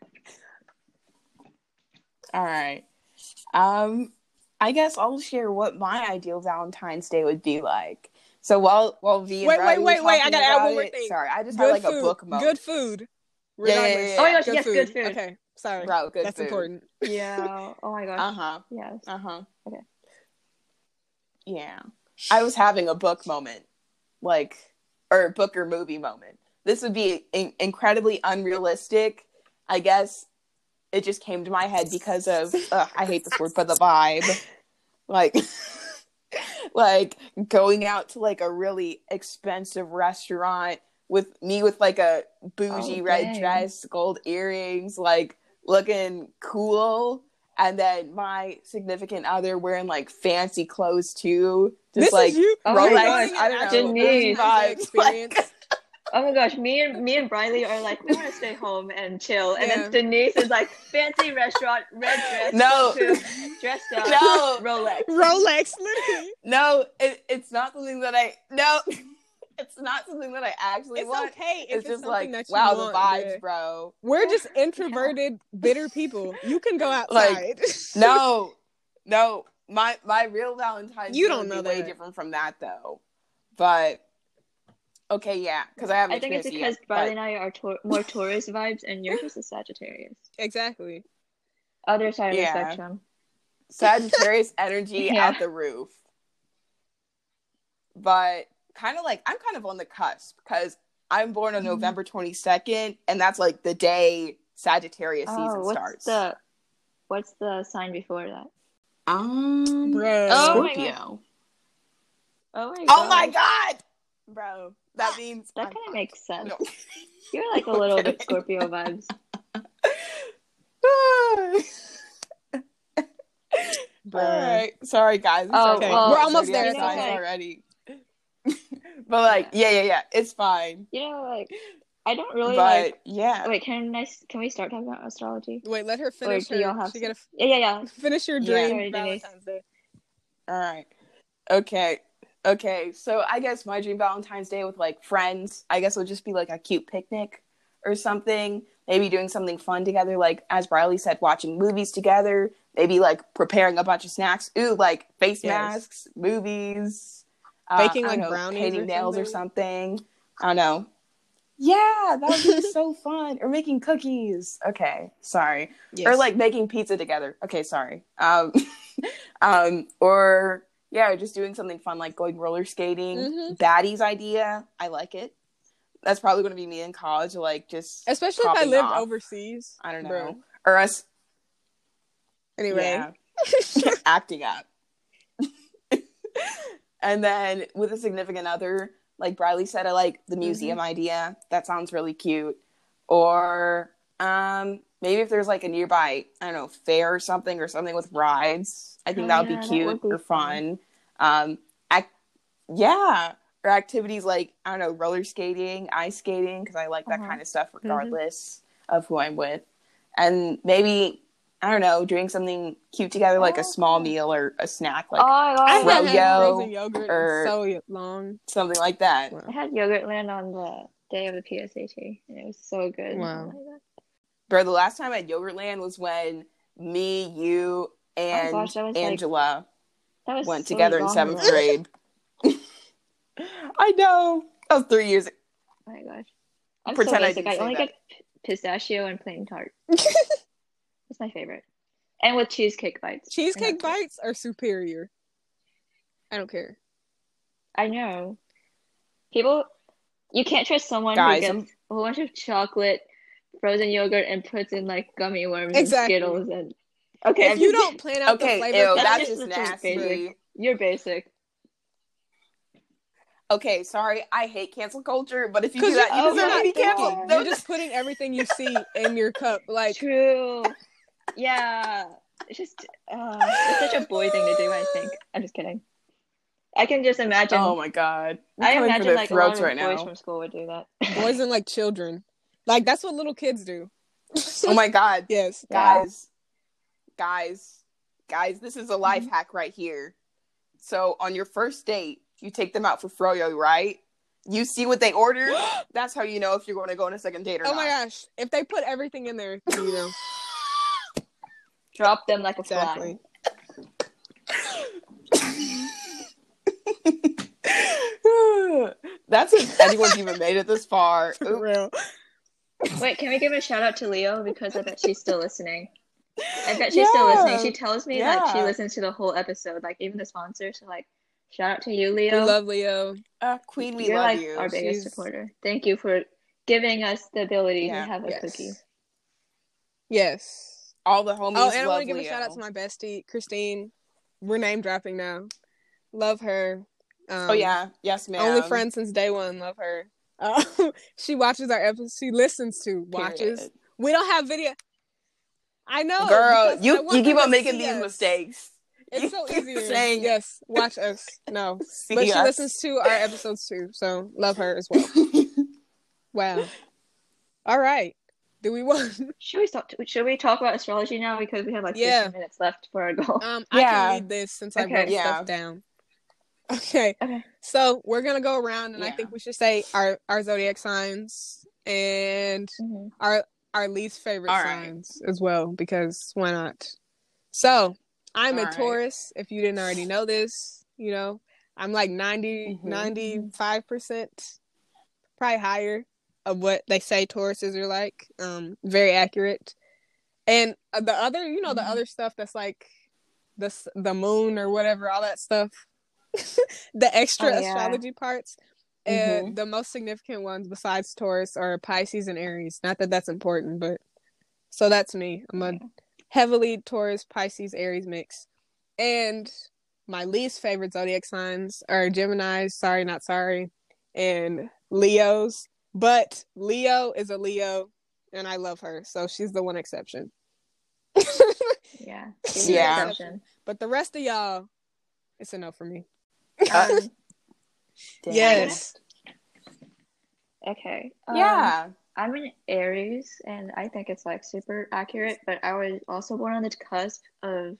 All right. Um, I guess I'll share what my ideal Valentine's Day would be like. So while while V and Wait, Bradley wait, were wait, wait! I talking gotta add about one more it- thing. Sorry, I just Good had like food. a book moment. Good food. Yeah, yeah, yeah, Regardless. yeah. Oh my gosh, Good yes, food. good food. Okay, sorry. Bro, good That's food. important. Yeah. Oh my gosh. Uh huh. Yes. Uh huh. Okay. Yeah. I was having a book moment, like, or a book or movie moment. This would be in- incredibly unrealistic. I guess it just came to my head because of, ugh, I hate this word, but the vibe. Like, like going out to like a really expensive restaurant with me with like a bougie Oh, red dang. dress, gold earrings, like looking cool. And then my significant other wearing like fancy clothes too. Just This like is you. Oh Rolex, my Wanting gosh, I don't know, actual Denise. Valentine's Day vibes. Like, experience. Oh my gosh, me and me and Briley are like, we want to stay home and chill, and Yeah. then Denise is like, fancy restaurant, red dress, No. poop, dressed up, No. Rolex. Rolex, literally. no, it, it's not something that I no, it's not something that I actually It's want. okay if It's it's, just something like, that you wow, want. the vibes, yeah. bro. We're just introverted, bitter people. You can go outside. No, no, my my real Valentine's You Day don't would know be way that. different from that though. But okay, yeah, because I haven't I think it's experienced it because yet, Briley but- and I are tor- more Taurus vibes, and you're just a Sagittarius. Exactly. Other side of Yeah. the spectrum. Sagittarius energy Yeah. out the roof. But kind of like I'm kind of on the cusp because I'm born on Mhm. November twenty-second, and that's like the day Sagittarius Oh, season what's starts. the what's the sign before that? Um, Bro. Oh my Scorpio. Oh my Oh my gosh. god, bro! That means That I'm kind of fucked. makes sense. No. You're like a No little bit kidding. Scorpio vibes. Bro. All right, sorry guys. I'm Oh, starting to well, look We're at almost zodiac there, it's signs okay. already. But like, yeah. yeah, yeah, it's fine. You know, like I don't really but like. yeah, Wait, can I? Can we start talking about astrology? Wait, let her Or finish do her. y'all have? She some- gotta Yeah, yeah, yeah. f- finish your Yeah. dream Sorry, Denise. Valentine's Day. all right. Okay. Okay. So I guess my dream Valentine's Day with like friends, I guess would just be like a cute picnic or something. Maybe doing something fun together, like as Riley said, watching movies together. Maybe like preparing a bunch of snacks. Ooh, like face Yes. masks, movies, uh, Baking, I don't like, know, brownies painting or nails or something. something. I don't know. Yeah, that would be so fun. Or making cookies. Okay, sorry. Yes. Or like making pizza together. Okay, sorry. Um, um, or yeah, just doing something fun like going roller skating. Mhm. Baddie's idea. I like it. That's probably going to be me in college, like just Especially if I popping lived off. overseas. I don't know. Bro. Or us. Anyway. Yeah, acting up. And then with a significant other, like Briley said, I like the museum Mm-hmm. idea. That sounds really cute. Or um, maybe if there's like a nearby, I don't know, fair or something, or something with rides. I think Oh, that would yeah, be that cute would be or fun. fun. Um, ac- yeah, or activities like I don't know, roller skating, ice skating, because I like that Uh-huh. kind of stuff regardless of who I'm with. And maybe I don't know, doing something cute together, like a small Oh. meal or a snack, like Oh my I god! haven't had Froyo frozen yogurt or- in so long. something like that. Wow. I had Yogurtland on the day of the P S A T, and it was so good. Wow. Oh my god. Bro, the last time at Yogurtland was when me, you, and Oh gosh, that was, like, Angela That was went so together in long seventh ago. grade. I know. That was three years. Oh my gosh. I'm Pretend so I basic. didn't I, say only that. get p- pistachio and plain tart. It's my favorite. And with cheesecake bites. Cheesecake And that's it. bites are superior. I don't care. I know. People, you can't trust someone Guys, who I'm- gets a whole bunch of chocolate, frozen yogurt, and puts in like gummy worms Exactly. and Skittles and. Okay, If I'm you just- don't plan out Okay, the flavor, ew, That's that's just just such a nasty. basic- You're basic. Okay, sorry, I hate cancel culture, but if you do because that, you oh, deserve you're to be not canceled. thinking. No, you're just putting everything you see in your cup. Like, True. Yeah. It's just, uh, it's such a boy thing to do, I think. I'm just kidding. I can just imagine. oh my god. I'm I coming imagine for their like a lot throats of right boys now. from school would do that. boys and like children. Like, that's what little kids do. Oh my god. Yes. Guys, guys, guys, this is a life hack right here. So on your first date, you take them out for froyo, right? You see what they order. That's how you know if you're going to go on a second date or Oh not. my gosh. If they put everything in there, you know. Drop them like a Exactly. fly. That's if anyone's even made it this far. For Oop. real. Wait, can we give a shout out to Leo because I bet she's still listening. I bet she's Yeah. still listening. She tells me Yeah. that she listens to the whole episode, like even the sponsor. So like, shout out to you, We Leo. love Leo. Uh, Queen, we You're love like you. our biggest She's- supporter. Thank you for giving us the ability Yeah. to have a Yes. cookie. Yes. All the homies Oh, and I love want to give Leo. a shout out to my bestie, Christine. We're name dropping now. Love her. Um, Oh yeah, yes, ma'am. Only friend since day one. Love her. Uh, she watches our episodes. She listens to, watches. Period. We don't have video. I know, Girl, because I you want you keep them on to making see these us. mistakes. It's You so keep easy. saying- Yes, watch us. No, See but she us. listens to our episodes too. So love her as well. Wow. All right. Do we want? Should we stop? Should we talk about astrology now because we have like Yeah. fifteen minutes left for our goal? Um, I Yeah. can read this since I Okay. wrote Yeah. stuff down. Okay. Okay. So we're gonna go around, and I Yeah. think we should say our our zodiac signs and hmm our our least favorite All right. signs as well, because why not? So I'm All a right. Taurus. If you didn't already know this, you know I'm like ninety, Mhm. ninety-five percent, probably higher of what they say Tauruses are like. Um, very accurate. And uh, the other, you know, the Mhm. other stuff that's like the s- the moon or whatever, all that stuff, the extra Oh, yeah. astrology parts. And the most significant ones besides Taurus are Pisces and Aries. Not that that's important, but so that's me. I'm a Yeah. heavily Taurus, Pisces, Aries mix. And my least favorite zodiac signs are Geminis, sorry, not sorry, and Leos. But Leo is a Leo, and I love her, so she's the one exception. Yeah. She's the Yeah. exception. But the rest of y'all, it's a no for me. Um, Damn. Yes. okay. Um, Yeah. I'm an Aries, and I think it's like super accurate. But I was also born on the cusp of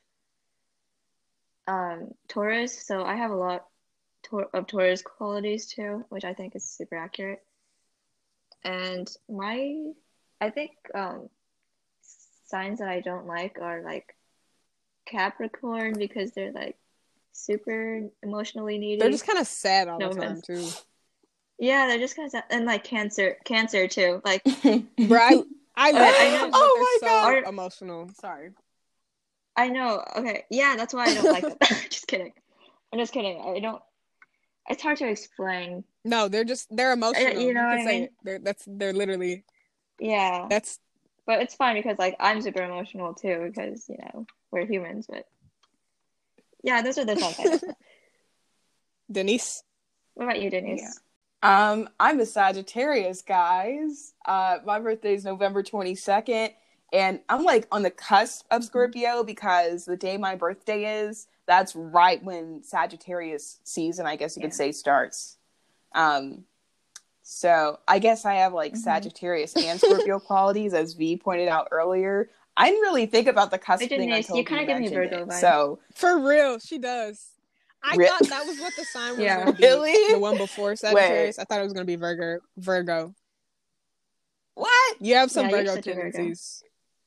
um Taurus, so I have a lot tor- of Taurus qualities too, which I think is super accurate. And my, I think um signs that I don't like are like Capricorn because they're like super emotionally needy. They're just kind of sad all No the time, offense. too. Yeah, they're just kind of sad. And like Cancer, Cancer too. Like Bro, I, I love I them, know- but Oh they're my so God. emotional. Sorry. I know. Okay, yeah, that's why I don't like them. Just kidding. I'm just kidding. I don't. It's hard to explain. No, they're just, they're emotional. you know you what can I say mean? it. They're, that's, they're literally, Yeah, that's, but it's fine because like I'm super emotional too because you know we're humans. But yeah, those are the signs I don't like. Denise. What about you, Denise? Yeah. Um, I'm a Sagittarius, guys. Uh, my birthday is November twenty-second, and I'm like on the cusp of Scorpio because the day my birthday is, that's right when Sagittarius season, I guess you could Yeah. say, starts. Um, so I guess I have like Mhm. Sagittarius and Scorpio qualities, as V pointed out earlier. I didn't really think about the cusp Hey, thing Denise, until you you kinda give me mentioned Virgo it. vibes. So For real, she does. I Re- thought that was what the sign was Yeah. going to be. Really? The one before Sagittarius. I thought it was going to be Virgo. Virgo. what? You have some Yeah, you're Virgo such a Virgo. tendencies.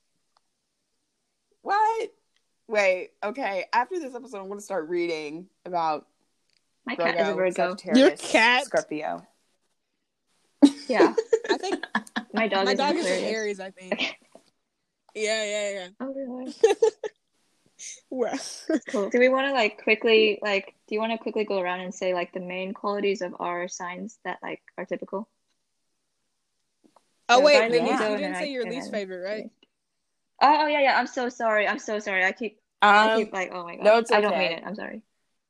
What? Wait, okay. After this episode, I'm going to start reading about My cat is a Virgo, Virgo. Sagittarius, Your cat? Scorpio. Yeah, I think my dog my is dog an is an Aquarius. Aries, I think. Yeah, yeah, yeah. Oh, really? Well, Cool. Do we want to like quickly like? Do you want to quickly go around and say like the main qualities of our signs that like are typical? oh So wait, Violet, Denise, yeah. you and didn't I- say your and least then- favorite, right? Oh, oh yeah, yeah. I'm so sorry. I'm so sorry. I keep, I Um, keep like, oh my god. no, it's I don't okay. mean it. I'm sorry.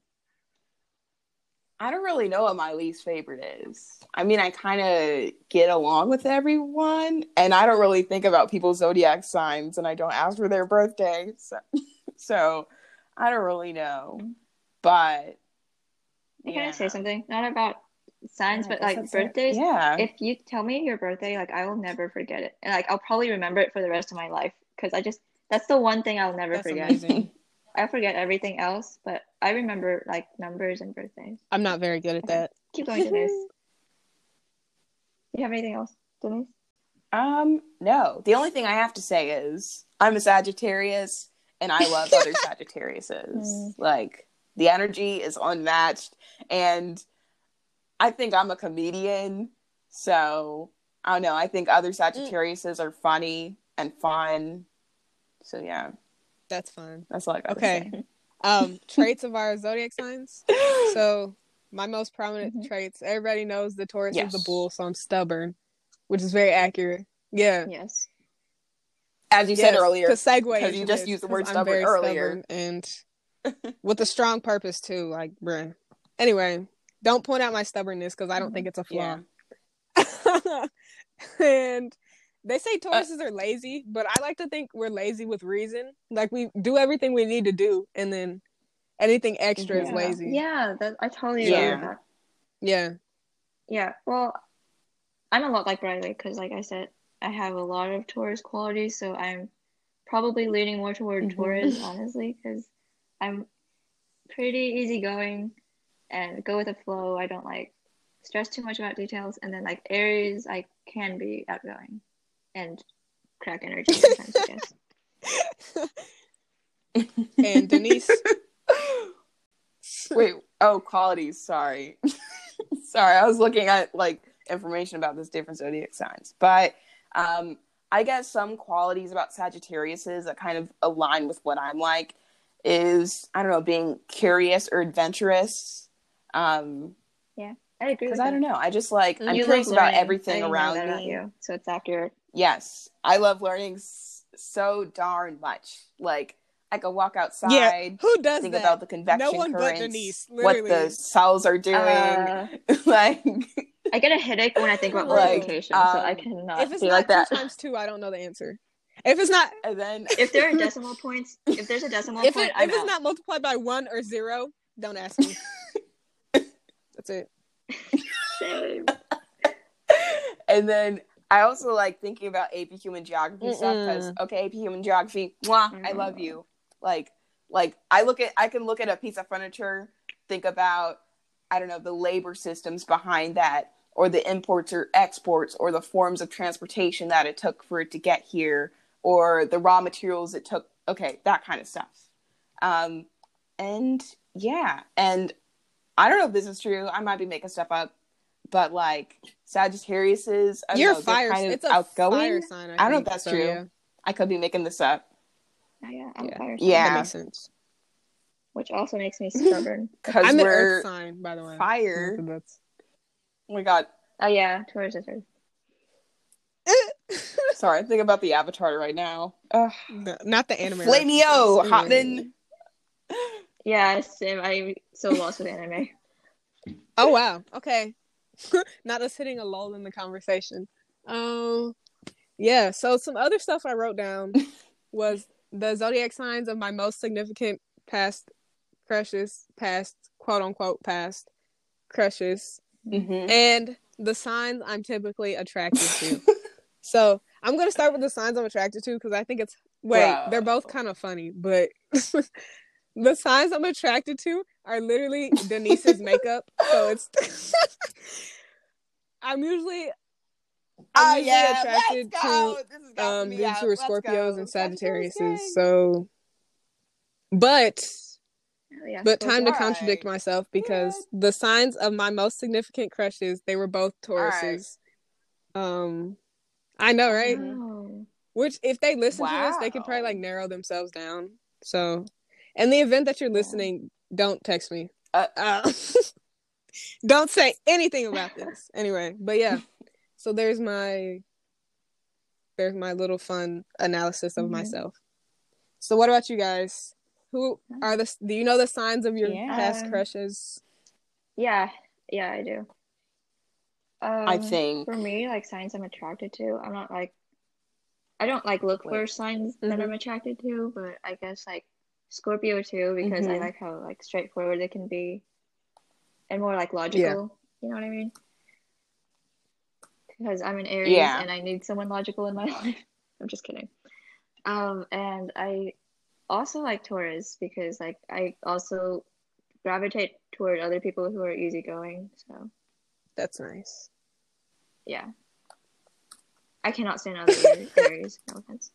I don't really know what my least favorite is. I mean, I kind of get along with everyone, and I don't really think about people's zodiac signs, and I don't ask for their birthday, so, so I don't really know. But Can yeah. I say something? Not about signs, Yeah, I but guess like that's it. birthdays, Yeah. if you tell me your birthday, like I will never forget it. And like I'll probably remember it for the rest of my life because I just that's the one thing I'll never That's forget. amazing. I forget everything else, but I remember like numbers and birthdays. I'm not very good at Okay. that. Keep going, Denise. Do you have anything else, Denise? Um, no. The only thing I have to say is I'm a Sagittarius and I love other Sagittariuses. Mm. Like, the energy is unmatched, and I think I'm a comedian, so I don't know. I think other Sagittariuses are funny and fun. So yeah, That's fun. that's all I got Okay. to Um, traits of our zodiac signs. say. So my most prominent Mhm. traits, everybody knows the Taurus is the Yes. bull, so I'm stubborn, which is very accurate. Yeah. Yes. As you said earlier, to segue because you into just this, used the 'cause word I'm stubborn very earlier. stubborn and with a strong purpose too. Like, bruh. Anyway, don't point out my stubbornness because I don't think it's a flaw. Yeah. And they say Tauruses are lazy, but I like to think we're lazy with reason. Like we do everything we need to do, and then anything extra Yeah. is lazy. Yeah, that I totally Yeah. agree with that. Yeah. Yeah, well, I'm a lot like Bradley because, like I said, I have a lot of Taurus qualities, so I'm probably leaning more toward Mhm. Taurus, honestly, because I'm pretty easygoing and go with the flow. I don't like stress too much about details, and then like Aries, I can be outgoing and crack energy sometimes, I guess. And Denise. Wait, oh, qualities, sorry. Sorry, I was looking at like information about this different zodiac signs. But um I guess some qualities about Sagittariuses that kind of align with what I'm like is, I don't know, being curious or adventurous. Um Yeah, I agree with because I that. don't know, I just like I'm You curious love about learning. everything I know around that about me. you, so it's accurate. Yes, I love learning s- so darn much. Like, I could walk outside, Yeah, who does think that? about the convection No one but currents, Denise, what the literally. cells are doing. Uh, like, I get a headache when I think about Like, multiplication, so I um, cannot If it's be not like two that. times two, I don't know the answer. If it's not, and then If there are decimal points, if there's a decimal if point, it I'm if it's out. not multiplied by one or zero, don't ask me. That's it. Same. and then I also like thinking about A P Human Geography Mm-mm. stuff because okay, A P Human Geography, mwah, I love you. Like, like I look at I can look at a piece of furniture, think about, I don't know, the labor systems behind that, or the imports or exports, or the forms of transportation that it took for it to get here, or the raw materials it took. Okay, that kind of stuff. Um, and yeah, and I don't know if this is true. I might be making stuff up, but like Sagittariuses, I don't You're know, fire. they're kind of It's a outgoing. fire sign. I, I don't know think, if that's so, true. Yeah. I could be making this up. Oh, yeah, I'm Yeah. a fire sign, Yeah. That makes sense. which also makes me stubborn. Because I'm an we're earth sign, by the way. fire. Not that that's- Oh my god. Oh yeah, Taurus is Earth. Sorry, I'm thinking about the Avatar right now. Ugh. No, not the anime. Flamio, references. Hotman. Yeah, same. I'm so lost with anime. Oh wow. Okay. Not us hitting a lull in the conversation. Um yeah, so some other stuff I wrote down was the zodiac signs of my most significant past crushes, past quote unquote past crushes, Mm-hmm. and the signs I'm typically attracted to. So I'm gonna start with the signs I'm attracted to because I think it's wait, Bro. they're both kind of funny, but the signs I'm attracted to are literally Denise's makeup. So it's I'm usually I'm Oh usually yeah, attracted let's go. to This is gassing um me dudes up. who are Let's Scorpios go. and Sagittarius Sagittariuses. gang. So but Oh, yeah, but time to Scorpio. contradict Alright. myself because the signs of my most significant crushes, they were both Tauruses. Um I know, right? Oh. Which, if they listen to this, they could probably Wow. like narrow themselves down. So, in the event that you're Yeah. listening, don't text me. Uh, Uh, don't say anything about this. Anyway, but yeah. So there's my there's my little fun analysis of Mhm. myself. So what about you guys? Who are the? Do you know the signs of your Yeah. past Um, crushes? Yeah, yeah, I do. Um, I think. for me, like signs I'm attracted to, I'm not like I don't like look for Wait. signs that Mhm. I'm attracted to, but I guess like Scorpio too because I Mhm. like how like straightforward they can be and more like logical You know what I mean? Because I'm an Aries Yeah. and I need someone logical in my life. I'm just kidding. Um, and I also like Taurus because like I also gravitate toward other people who are easygoing. So That's nice. yeah, I cannot stand other Aries. No offense.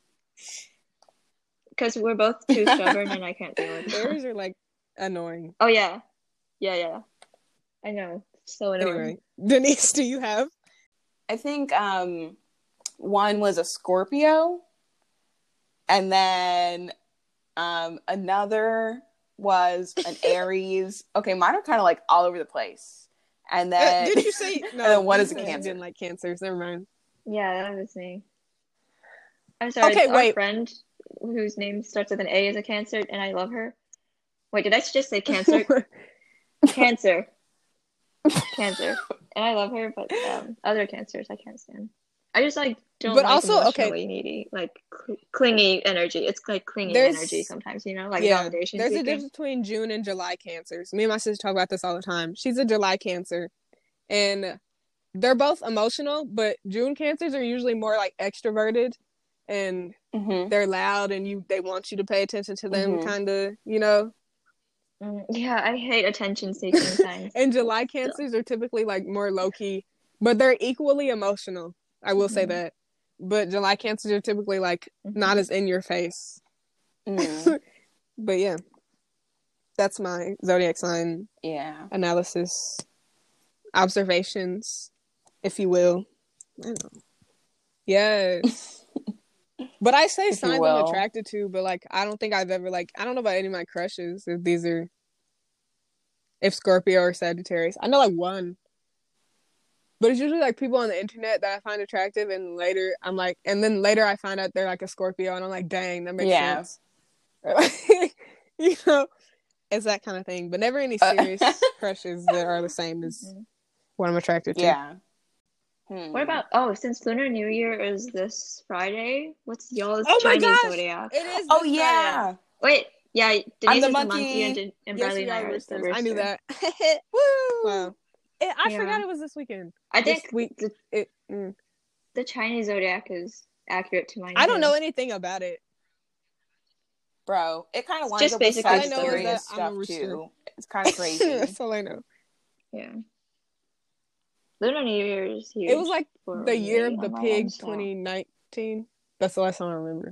Because we're both too stubborn and I can't deal with it. Aries are like annoying. Oh yeah, yeah, yeah. I know. So annoying. Anyway, Denise, do you have? I think um, one was a Scorpio, and then um, another was an Aries. Okay, mine are kind of like all over the place. And then Uh, did you say no? And then one you is a said you Cancer. didn't like Cancers. Never mind. Yeah, that was me. I'm sorry. Okay, our wait. friend whose name starts with an A is a Cancer, and I love her. Wait, did I just say Cancer? Cancer. Cancer. And I love her, but um, other Cancers I can't stand. I just like don't But like also, emotionally okay. needy, like cl- clingy energy. It's like clingy There's- energy sometimes, you know, like yeah, validation. there's a seeking. difference between June and July Cancers. Me and my sister talk about this all the time. She's a July Cancer, and they're both emotional, but June Cancers are usually more like extroverted, and Mm-hmm. they're loud, and you they want you to pay attention to them, Mhm. kind of, you know. Mm, yeah, I hate attention seeking signs. And July Cancers are typically like more low key, but they're equally emotional. I will say Mhm. that. But July Cancers are typically like Mhm. not as in your face. Mm. But yeah, that's my zodiac sign Yeah. analysis, observations, if you will. I don't know. Yes. But I say If you signs I'm will. attracted to, but like I don't think I've ever like I don't know about any of my crushes if these are if Scorpio or Sagittarius. I know like one. But it's usually like people on the internet that I find attractive, and later I'm like, and then later I find out they're like a Scorpio, and I'm like, dang, that makes Yeah. sense. Or like, you know, it's that kind of thing. But never any Uh, serious crushes that are the same as Mhm. what I'm attracted to. Yeah. Hmm. What about, oh, since Lunar New Year is this Friday, what's y'all's Oh my Chinese gosh! zodiac? It is. Oh this yeah. Wait, yeah, Denise I'm the is the monkey. monkey and, Den- and Friday. Yes, Bradley we and I are are the roosters. rooster. I knew that. Woo. Wow. It, I Yeah. forgot it was this weekend. I This think week. the, It. Mm. the Chinese zodiac is accurate to mine I don't too. know anything about it. Bro, it kind of It's lines just up with basically All I know is Sagittarius that Sagittarius. I'm a stuff rooster. too. It's kind of crazy. That's all I know. Yeah. Lunar New Year is huge. It was like for the year me of the on my pig, end, so- twenty nineteen. That's the last time I remember.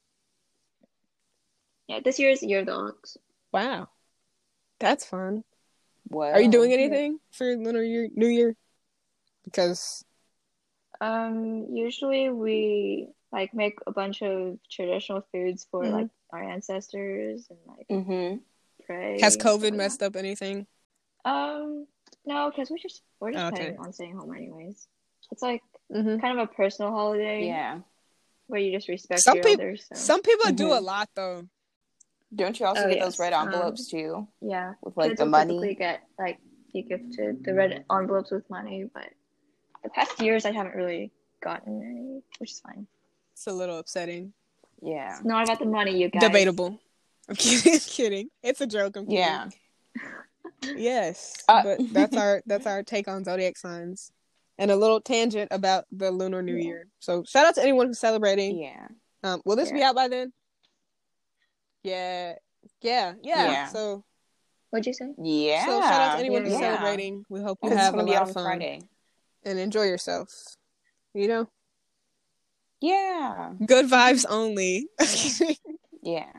Yeah, this year is the year of the ox. Wow, that's fun. Well, Are you doing anything for Lunar Year, New Year? Because Um, usually we like make a bunch of traditional foods for Mhm. like our ancestors and like Mm-hmm. pray. has and stuff COVID like messed up anything? that. Um, no, because we just we're just Okay. planning on staying home anyways. It's like Mm-hmm. kind of a personal holiday Yeah. where you just respect Some your peop- elders. So. Some people do Mhm. a lot though. Don't you also Oh, get yes. those red envelopes too? Yeah, With like kids the will money? typically get like be gifted the red envelopes with money, but the past years I haven't really gotten any, which is fine. It's a little upsetting. Yeah. It's not about the money, you guys. Debatable. I'm kidding. I'm kidding. It's a joke. I'm kidding. Yeah. Yes, Uh, but that's our that's our take on zodiac signs, and a little tangent about the Lunar New Yeah. Year. So shout out to anyone who's celebrating. Yeah. Um, will this be Yeah. out by then? Yeah, yeah, yeah. Yeah. So, What'd you say? Yeah. so shout out to anyone who's Yeah. celebrating. We hope you Because it's have a going to be lot out of on fun Friday. and enjoy yourself. You know, Yeah. good vibes only. Yeah.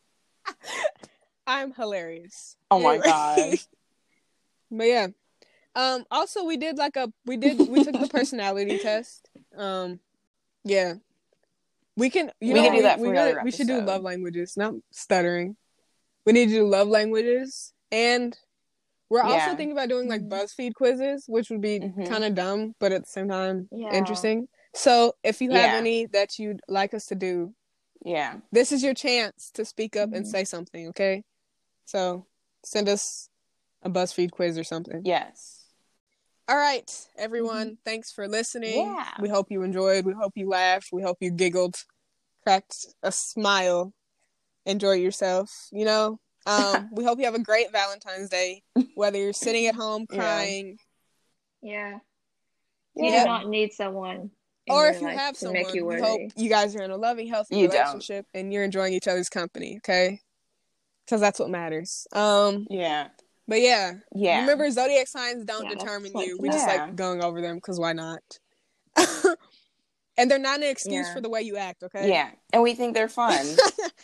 I'm hilarious. Oh my Anyway. God. But yeah. Um, also we did like a we did we took the personality test. Um, yeah. We can you We know can do we, that for we, another gotta, we should do episode. love languages, not stuttering. We need to do love languages, and we're also Yeah. thinking about doing like BuzzFeed quizzes, which would be Mhm. kind of dumb, but at the same time Yeah. interesting. So if you have Yeah. any that you'd like us to do, Yeah. this is your chance to speak up and Mhm. say something, okay? So send us a BuzzFeed quiz or something. Yes. All right, everyone. Thanks for listening. Yeah. We hope you enjoyed. We hope you laughed. We hope you giggled, cracked a smile, enjoy yourself. You know, um, we hope you have a great Valentine's Day. Whether you're sitting at home Yeah. crying, Yeah. You Yeah. do not need someone in Or your if you life have to make someone, you we worthy. hope you guys are in a loving, healthy You don't. relationship and you're enjoying each other's company, okay? Because that's what matters. Um, Yeah. but yeah, Yeah. remember, zodiac signs don't Yeah, that's determine what you. it's We just about. like going over them because why not? And they're not an excuse Yeah. for the way you act, okay? Yeah. And we think they're fun.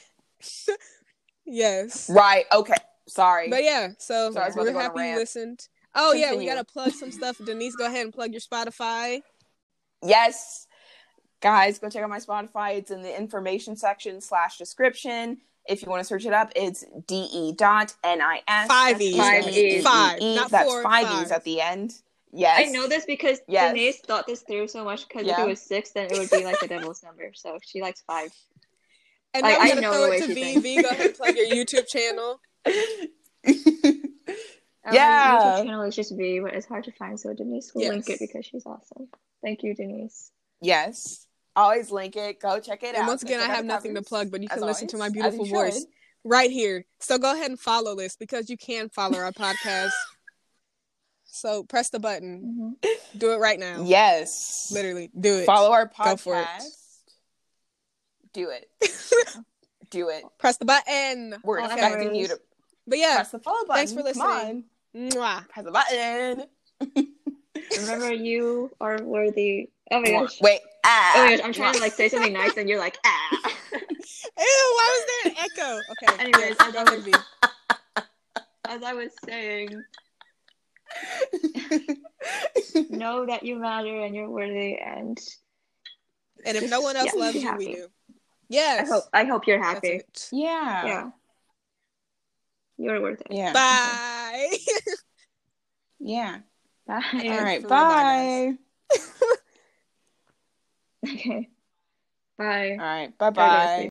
Yes. Right. Okay. Sorry. But yeah, so Sorry, I was about we're to go on a happy you rant. listened. Oh yeah, we Continue. gotta plug some stuff. Denise, go ahead and plug your Spotify. Yes. Guys, go check out my Spotify. It's in the information section slash description. If you want to search it up, it's de dot nis. Five E's. Five E's. Five, not That's four, five five. E's at the end. Yes. I know this because Yes. Denise thought this through so much because if Yeah. it was six, then it would be like the devil's number. So she likes five. And Like, now we I gotta know throw the it way to she V. thinks. V, go ahead and plug your YouTube channel. Our Yeah. YouTube channel is just V, but it's hard to find, so Denise will link Yes. it because she's awesome. Thank you, Denise. Yes. Always link it. Go check it out. And once Go again, I check out have the nothing to covers, plug, but you as can listen to my always, as beautiful you voice should. right here. So go ahead and follow this because you can follow our podcast. So press the button. Mm-hmm. Do it right now. Yes. Literally, do it. Follow our podcast. Go for it. Do it. Do it. Press the button. We're All expecting hours. you to But yeah, press the follow button. thanks for Come listening. on. Mwah. Press the button. Remember, you are worthy. Oh my gosh. Wait. Ah. Oh my gosh, I'm trying to like say something nice and you're like, ah. Ew, why was there an echo? Okay. Anyways, yes, as go I ahead, was- V. As I was saying, know that you matter and you're worthy, and And if no one else Yeah, loves be you, we happy. do. Yes. I hope I hope you're That's happy. it. Yeah. Yeah. You're worth it. Yeah. Bye. Yeah. Bye. All right. For real, bye, Bye. Okay. Bye. All right. Bye Gotta go to bye. sleep.